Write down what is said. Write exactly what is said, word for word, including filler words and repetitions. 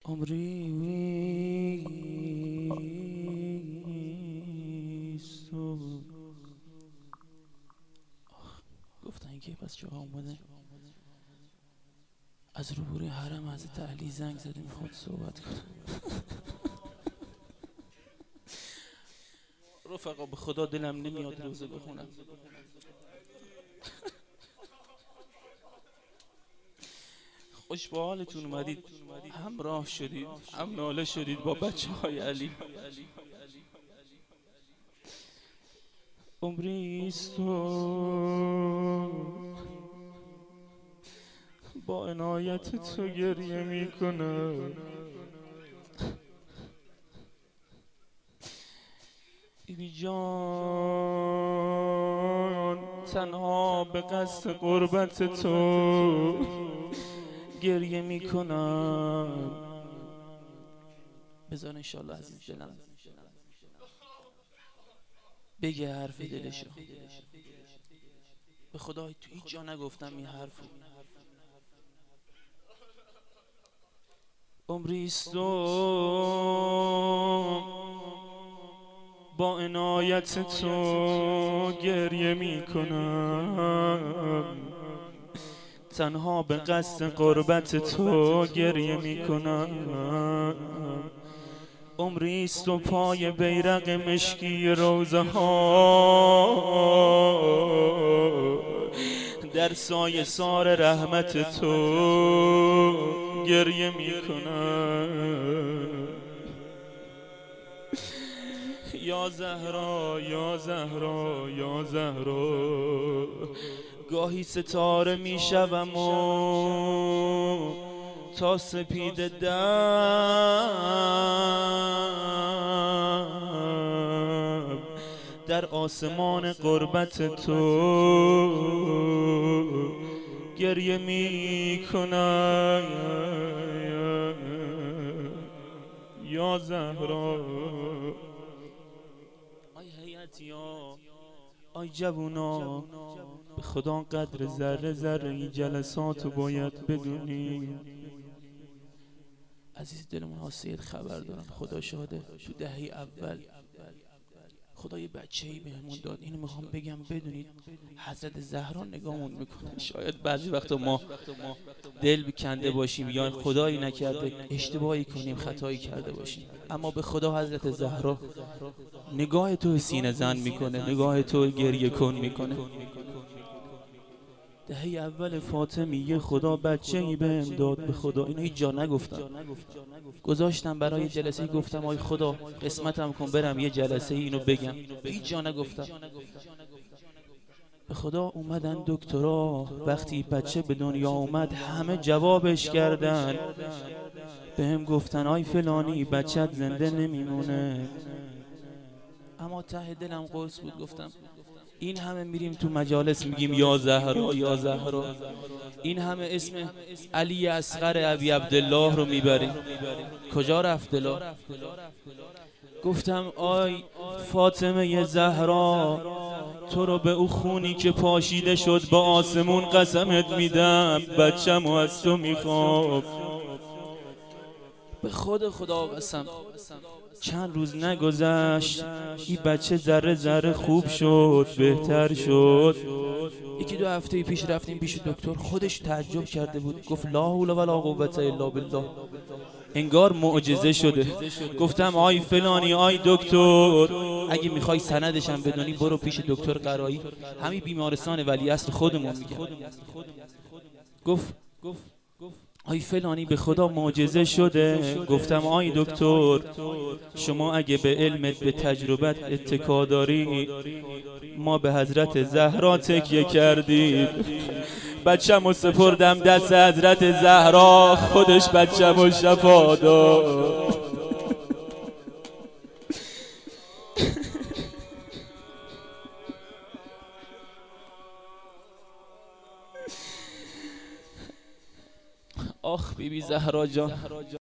عمریست و گفتن که پس جا آمده از روبروی حرم حضرت علی زنگ زده میخواد صحبت کنه. رفقا به خدا دلم نمیاد روزه بخونم. خوش به حالتون اومدید، همراه شدید، هم ناله شدید با بچه های علی. عمریست و با عنایت تو گریه میکنم. بیبی جان تنها به قصد قربت تو گریه میکنم. بذار انشالله عزیز دلم بگه حرف دلشو. به خدا تو هیچ جا نگفتم این حرفو. عمریست و با عنایت تو گریه میکنم. تنها به قصد قربت تو گریه میکنم. عمریست و پای بیرق مشکی روزه ها در سایه سار رحمت تو گریه میکنم. یا زهرا یا زهرا یا زهرا گاهی ستاره میشوم و تا سپید دم در آسمان قربت تو گریه میکنم. یا زهرا آی حیاتیا آی جوونا، به خدا قدر ذره ذره این جلساتو باید بدونی. عزیز دلمون حاسیت خبر دارن، خدا شاده تو دهه اول خدا یه بچه‌ای بهمون داد. اینو میخوام بگم بدونید حضرت زهرا نگاهمون میکنه. شاید بعضی وقتا ما دل بکنده باشیم یا خدایی نکرده اشتباهی کنیم، خطایی کرده باشیم، اما به خدا حضرت زهرا نگاه تو سینه زن میکنه، نگاه تو گریه کن میکنه. دهه اول فاطمیه خدا بچه‌ای بهم داد. به خدا اینو هیچ جا نگفتم، گذاشتم برای جلسه، گفتم آی خدا قسمتم کن برم یه جلسه اینو بگم، هیچ جا نگفتم. به خدا اومدن دکترا وقتی بچه به دنیا اومد همه جوابش کردن، بهم گفتن آی فلانی بچت زنده نمیمونه. اما ته دلم قرص بود، گفتم این همه میریم تو مجالس میگیم یا زهرا یا زهرا، این همه اسم علی اصغر ابی عبدالله رو میبریم، کجا رفت دلا؟ گفتم آی فاطمه زهرا تو رو به او خونی که پاشیده شد با آسمون قسمت میدم بچه‌مو از تو میخوام. به خود خدا قسم چند روز نگذشت این بچه ذره ذره خوب شد، بهتر شد. یکی دو هفته پیش رفتیم پیش دکتر، خودش تعجب کرده بود، گفت لا حول ولا قوة الا بالله، انگار معجزه شده. گفتم آی فلانی آی دکتر اگه میخوای سندشم بدونی برو پیش دکتر قرایی، همین بیمارستان ولیعصر خودمون میگه. گفت آی فلانی به خدا معجزه شده. گفتم آی دکتر شما اگه به علمت به تجربت اتکا داری، ما به حضرت زهرا تکیه کردیم، بچه‌مو سپردم دست حضرت زهرا، خودش بچه‌مو شفا داد. آخ بیبی زهرا جان